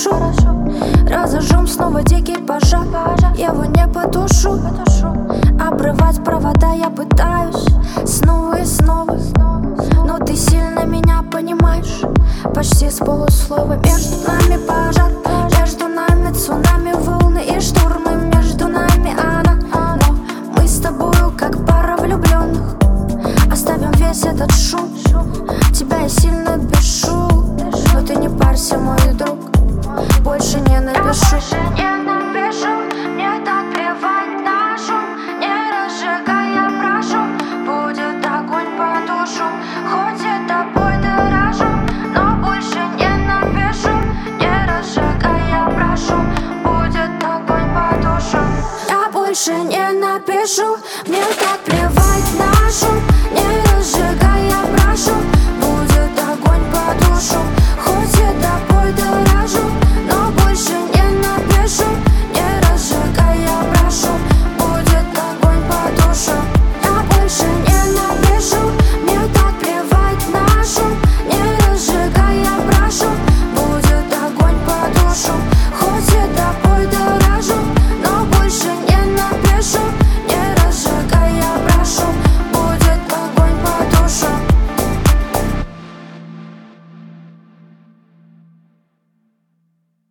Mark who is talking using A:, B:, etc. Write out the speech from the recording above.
A: хорошо. Разожжем снова дикий пожар, я его не потушу. Обрывать провода я пытаюсь снова и снова, но ты сильно меня понимаешь, почти с полуслова. Между нами пожар, между нами цунами, волны и штормы. Между нами она, но мы с тобою как пара влюбленных. Оставим весь этот шум, тебя я сильно бешу, но ты не парься, мой друг, больше не напишу.